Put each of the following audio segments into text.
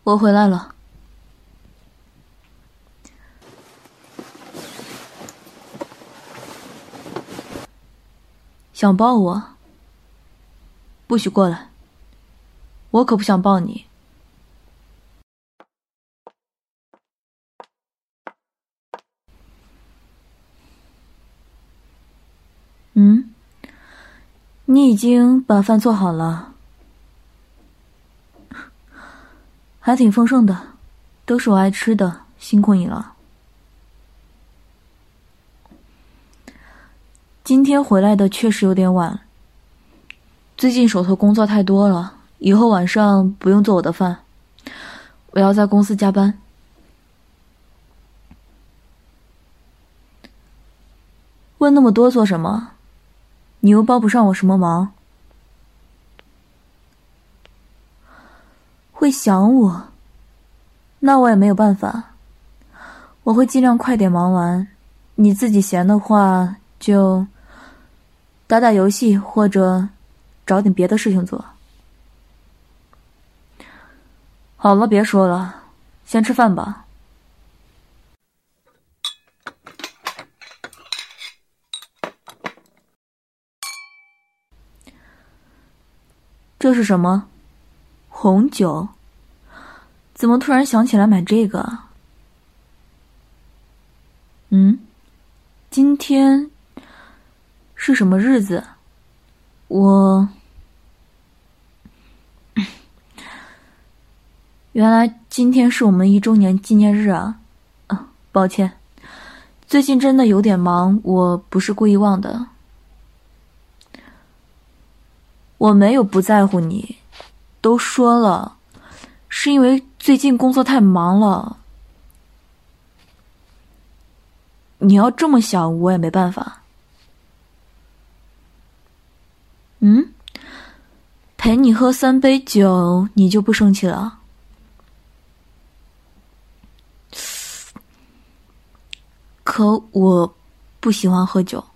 我回来了。想抱我？不许过来！我可不想抱你。你已经把饭做好了，还挺丰盛的，都是我爱吃的，辛苦你了。今天回来的确实有点晚，最近手头工作太多了，以后晚上不用做我的饭，我要在公司加班。问那么多做什么？你又帮不上我什么忙。会想我，那我也没有办法，我会尽量快点忙完，你自己闲的话就打打游戏或者找点别的事情做。好了，别说了，先吃饭吧。这是什么？红酒？怎么突然想起来买这个？今天是什么日子？原来今天是我们1周年纪念日啊！抱歉，最近真的有点忙，我不是故意忘的。我没有不在乎你，都说了，是因为最近工作太忙了。你要这么想，我也没办法。陪你喝3杯酒，你就不生气了？可我不喜欢喝酒。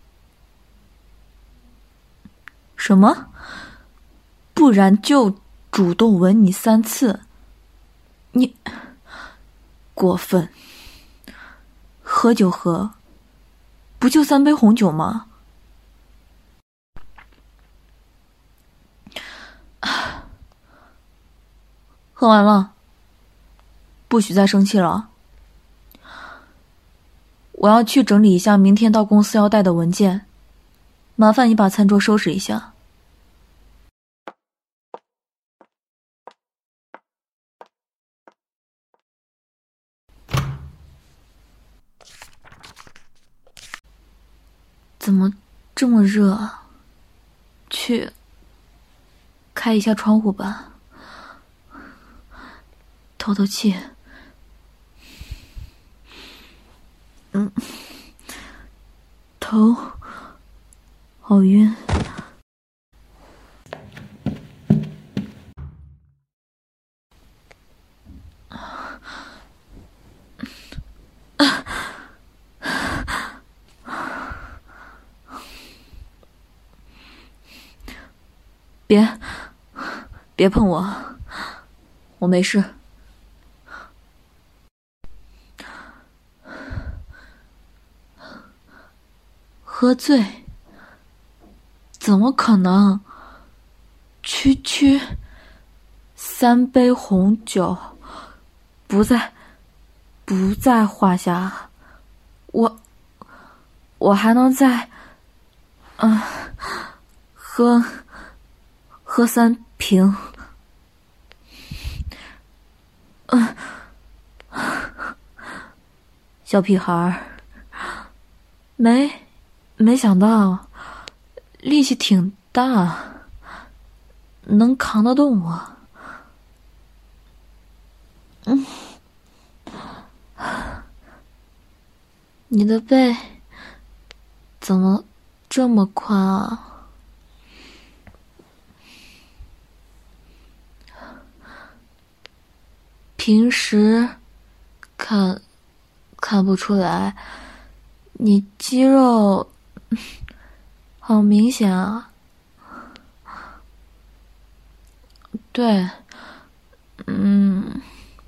什么？不然就主动吻你3次？你过分！喝就喝，不就3杯红酒吗？喝完了，不许再生气了。我要去整理一下明天到公司要带的文件，麻烦你把餐桌收拾一下。怎么这么热啊？去开一下窗户吧，透透气。头好晕。别碰我，我没事。喝醉？怎么可能？区3杯红酒不在话下。我还能再喝3瓶。小屁孩，没想到力气挺大，能扛得动我。你的背怎么这么宽啊？平时看不出来，你肌肉好明显啊。对，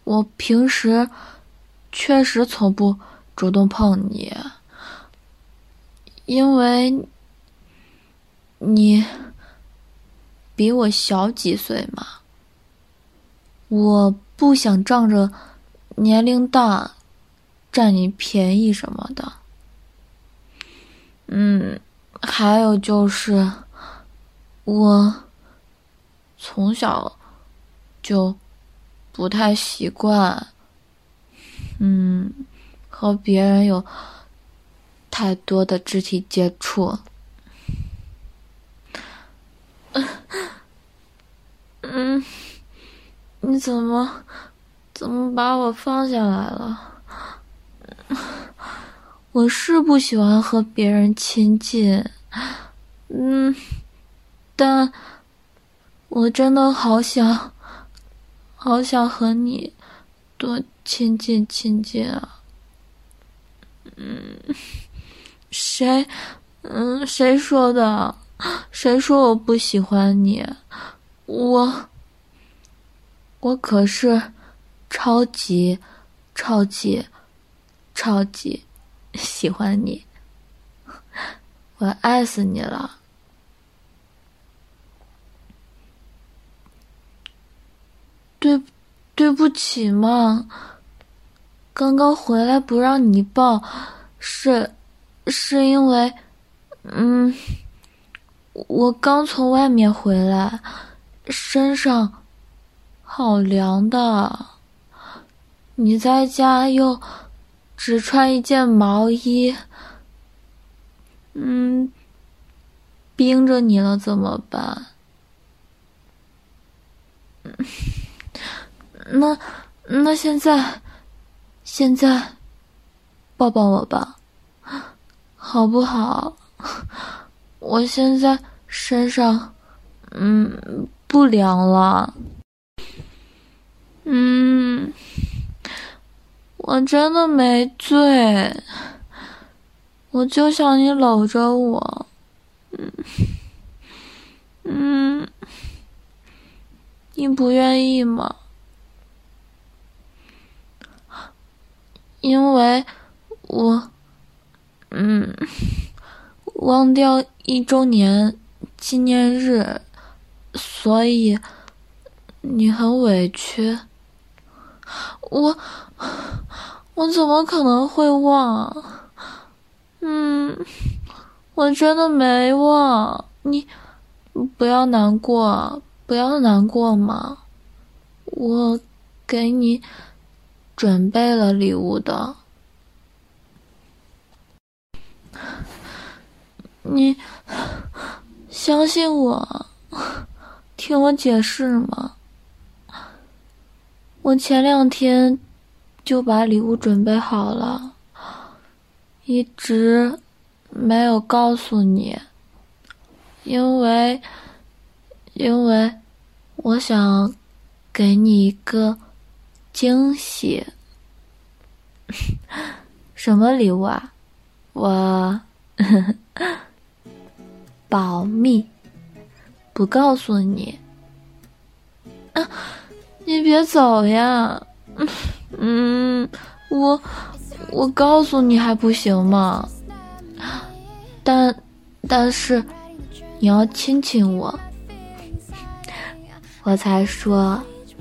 我平时确实从不主动碰你，因为你比我小几岁嘛，我不想仗着年龄大占你便宜什么的。还有就是我从小就不太习惯和别人有太多的肢体接触。你怎么把我放下来了？我是不喜欢和别人亲近，但我真的好想和你多亲近亲近啊。谁说的？谁说我不喜欢你？我可是超级喜欢你，我爱死你了。对不起嘛，刚刚回来不让你抱，是因为我刚从外面回来，身上好凉的，你在家又只穿一件毛衣，冰着你了怎么办？那现在抱抱我吧，好不好？我现在身上不凉了。我真的没醉，我就想你搂着我。你不愿意吗？因为我忘掉1周年纪念日，所以你很委屈。我怎么可能会忘？我真的没忘。你不要难过嘛，我给你准备了礼物的。你相信我，听我解释嘛。我前2天就把礼物准备好了，一直没有告诉你，因为我想给你一个惊喜。什么礼物啊？我保密，不告诉你。你别走呀。我告诉你还不行吗？但是你要亲亲我，我才说。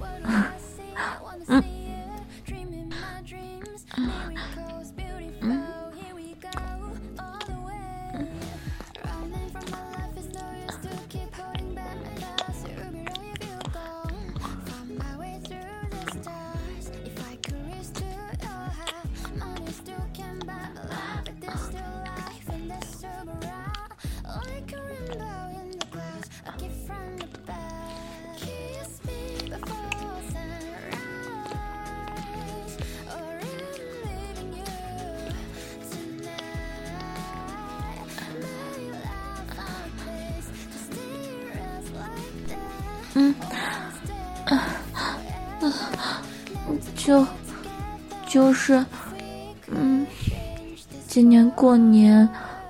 就是今年过年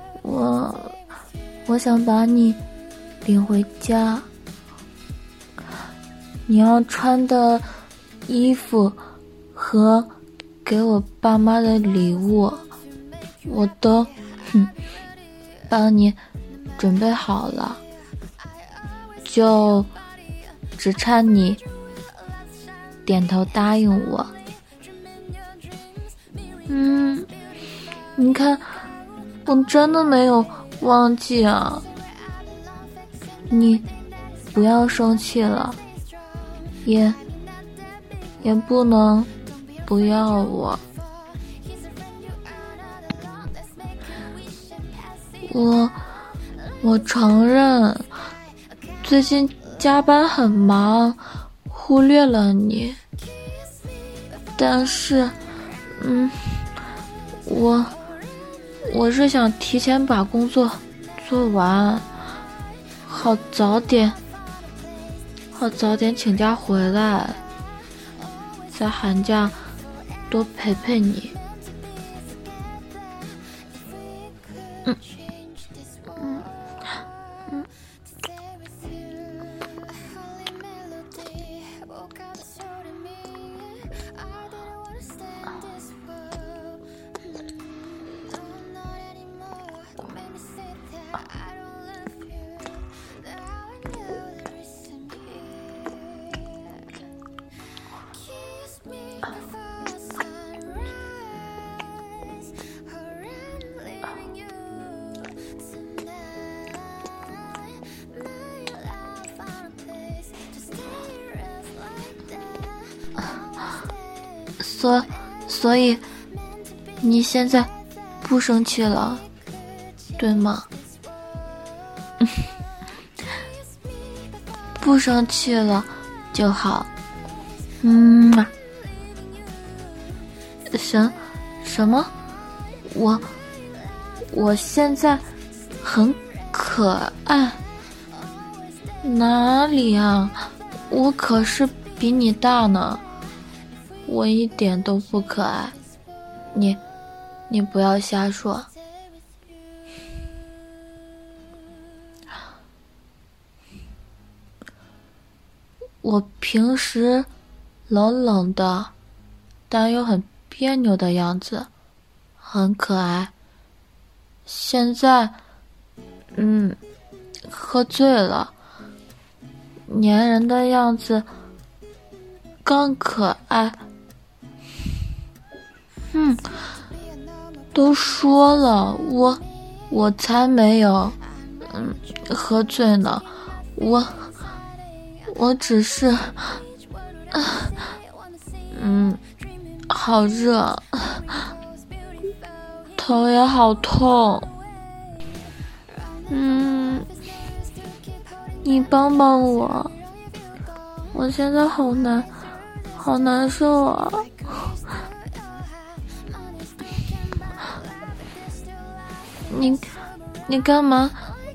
我想把你领回家，你要穿的衣服和给我爸妈的礼物，我都帮你准备好了，就只差你点头答应我。你看，我真的没有忘记啊。你不要生气了，也不能不要我。我承认，最近加班很忙，忽略了你。但是，我是想提前把工作做完，好早点请假回来，在寒假多陪陪你。所以你现在不生气了，对吗？不生气了就好。什么？我现在很可爱？哪里啊？我可是比你大呢。我一点都不可爱，你不要瞎说。我平时冷冷的，但又很别扭的样子，很可爱。现在，喝醉了，粘人的样子更可爱。都说了，我才没有喝醉呢，我只是好热，头也好痛。你帮帮我，我现在好难受啊。你干嘛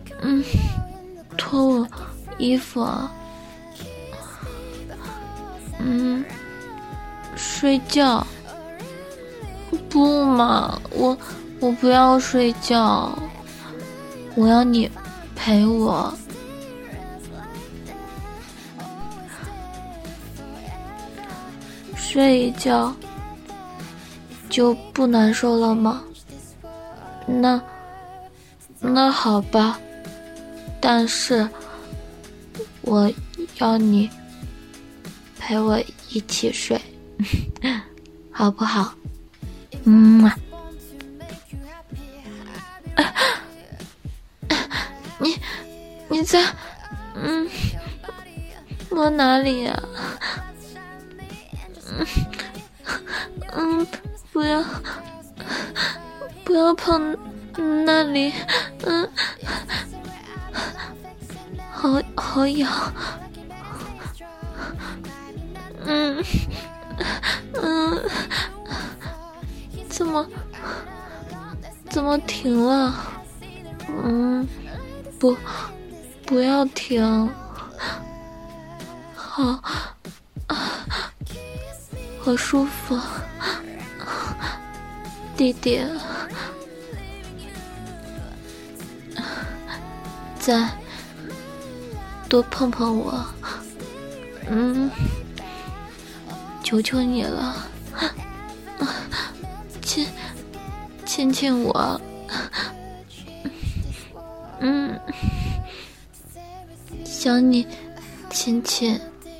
脱我衣服啊？睡觉？不嘛，我不要睡觉，我要你陪我。睡一觉就不难受了吗？那好吧，但是我要你陪我一起睡，好不好？你在摸哪里呀？不要碰那里，好痒。怎么停了？不要停，好舒服，弟弟，再多碰碰我，求求你了。 亲亲我。想你亲亲。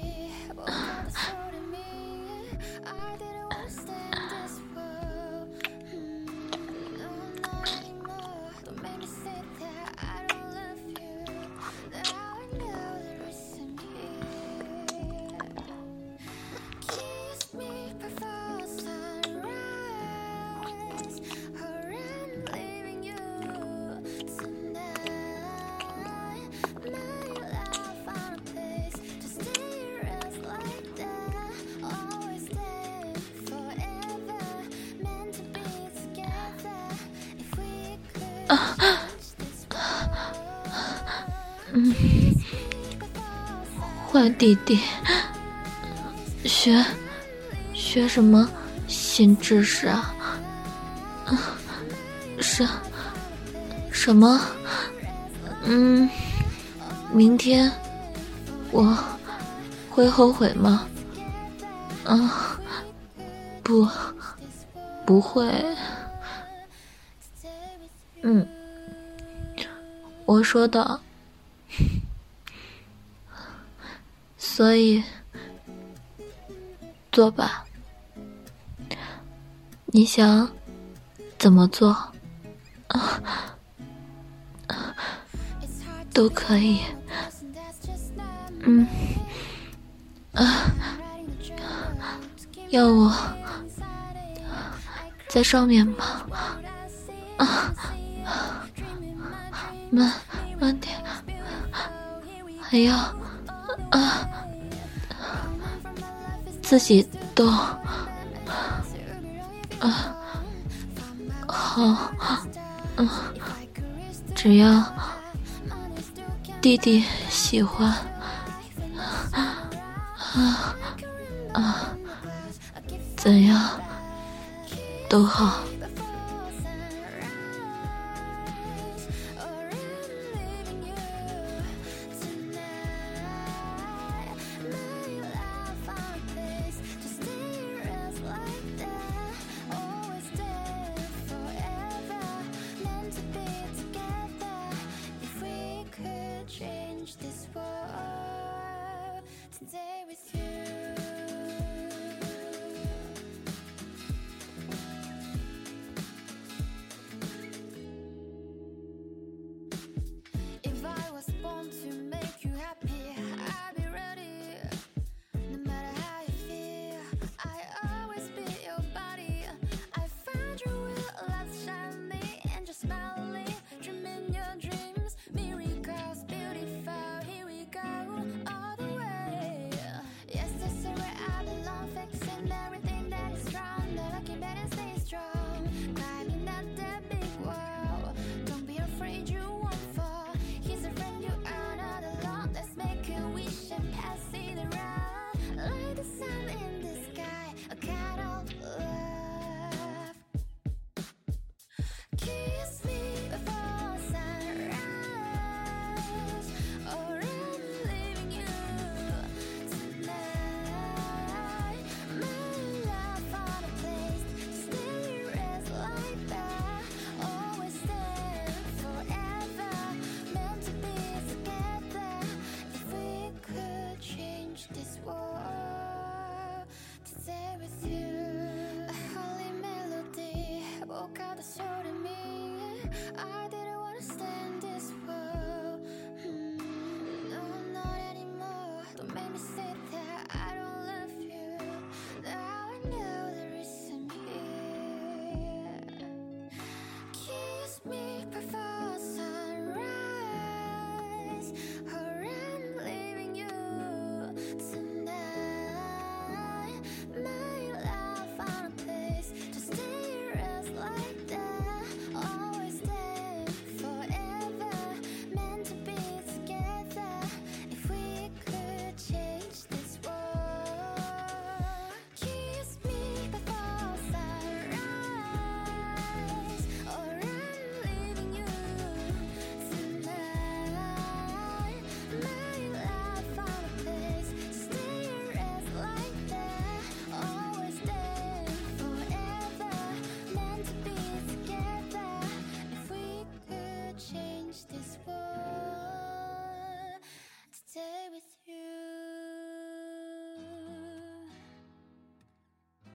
坏弟弟，学什么新知识啊？什么？明天我会后悔吗？不会。我说的。所以做吧，你想怎么做都可以。要我在上面吗？慢点，还要自己动。好，只要弟弟喜欢。怎样都好。 This world today.